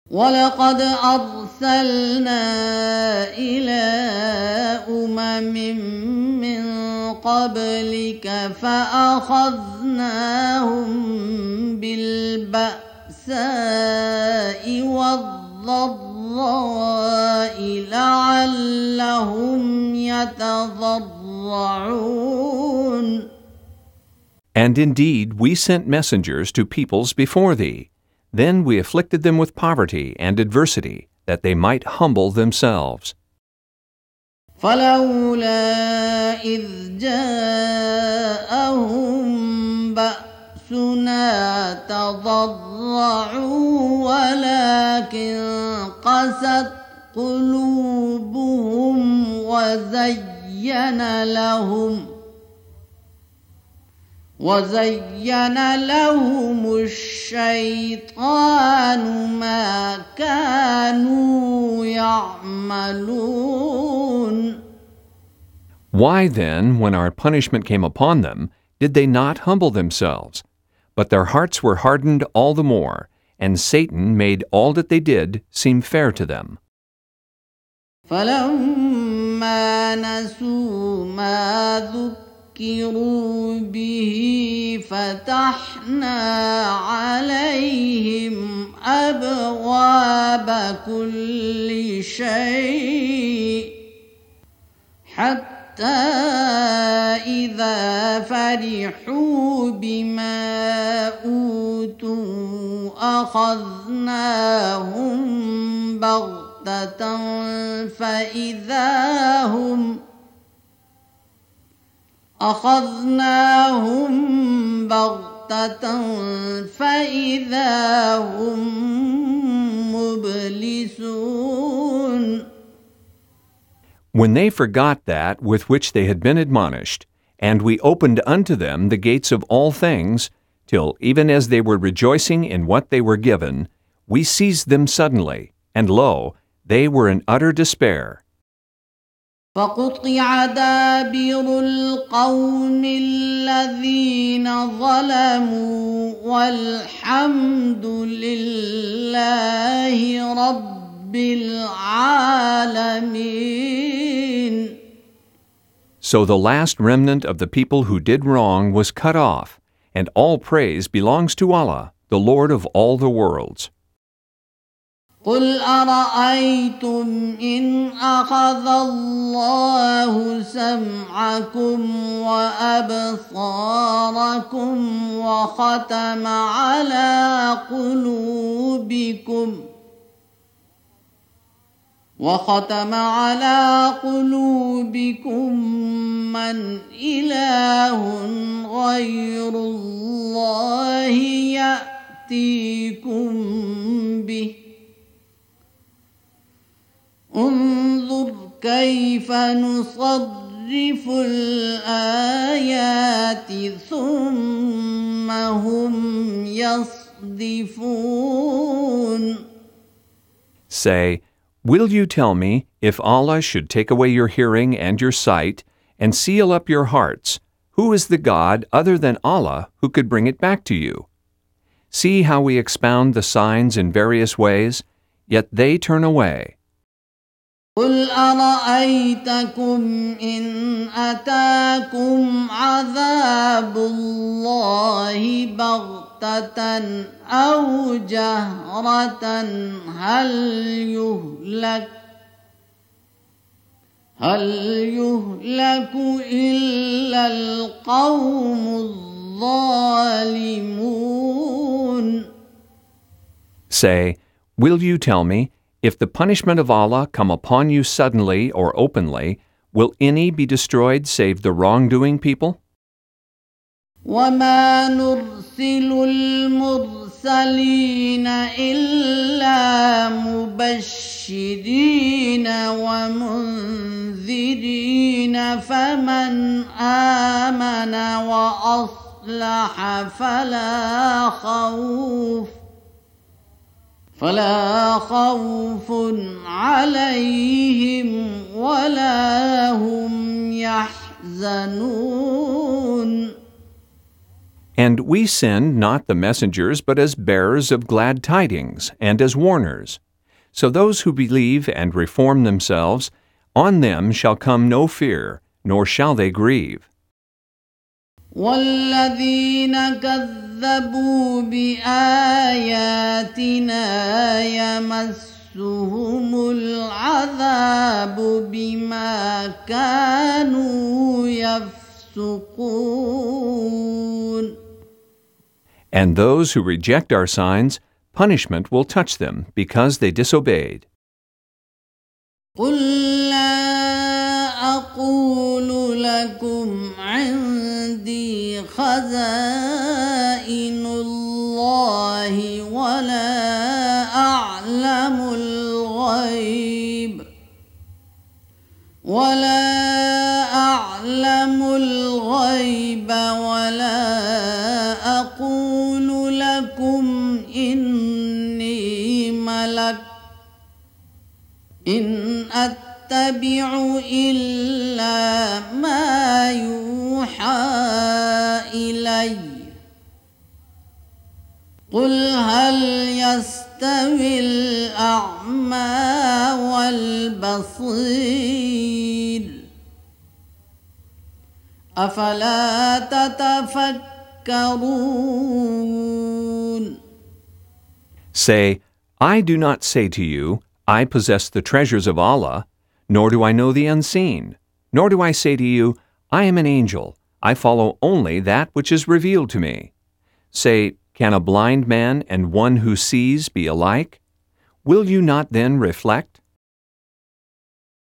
ولقد أرسلنا إلى من قبلك فأخذناهم بالبأساء والضراء لعلهم يتضرعون. And indeed we sent messengers to peoples before thee. Then we afflicted them with poverty and adversity, that they might humble themselves. فلولا إذ جاءهم بأسنا تضرعوا ولكن قست قلوبهم وزين لهم الشيطان ما كانوا يعملون. Why then, when our punishment came upon them, did they not humble themselves? But their hearts were hardened all the more, and Satan made all that they did seem fair to them. فلما نسوا ما ذكروا به فتحنا عليهم أبواب كل شيء حتى إذا فرحوا بما أوتوا أخذناهم بغتة فإذا هم مبلسون. When they forgot that with which they had been admonished, and we opened unto them the gates of all things, till even as they were rejoicing in what they were given, we seized them suddenly, and lo, they were in utter despair. فقطع دابر القوم الذين ظلموا والحمد لله رب العالمين. So the last remnant of the people who did wrong was cut off, and all praise belongs to Allah, the Lord of all the worlds. قل أرأيتم إن أخذ الله سمعكم وأبصاركم وختم على قلوبكم من إله غير الله يأتيكم به انظر كيف نصرف الآيات ثم هم يصدفون. Say, will you tell me, if Allah should take away your hearing and your sight, and seal up your hearts, who is the God other than Allah who could bring it back to you? See how we expound the signs in various ways, yet they turn away. قل أرأيتكم إن أتاكم عذاب الله بغتة أو جهرة هل يهلك إلا القوم الظالمون. Say, will you tell me, if the punishment of Allah come upon you suddenly or openly, will any be destroyed save the wrongdoing people? وما نرسل المرسلين إلا مبشرين ومنذرين فمن آمن وأصلح فلا خوف عليهم ولا هم يحزنون. And we send not the messengers, but as bearers of glad tidings, and as warners. So those who believe and reform themselves, on them shall come no fear, nor shall they grieve. والذين كذبوا بآياتنا يمسهم العذاب بما كانوا يفسقون. And those who reject our signs, punishment will touch them because they disobeyed. قل لا أقول لكم عندي خزائن الله ولا أعلم الغيب ولا أقول لكم إني ملك إن أتبع إلا ما يوحى إلي قل هل يستوي الأعمى والبصير أفلا تتفكرون. Say, I do not say to you, I possess the treasures of Allah, nor do I know the unseen, nor do I say to you, I am an angel, I follow only that which is revealed to me. Say, can a blind man and one who sees be alike? Will you not then reflect?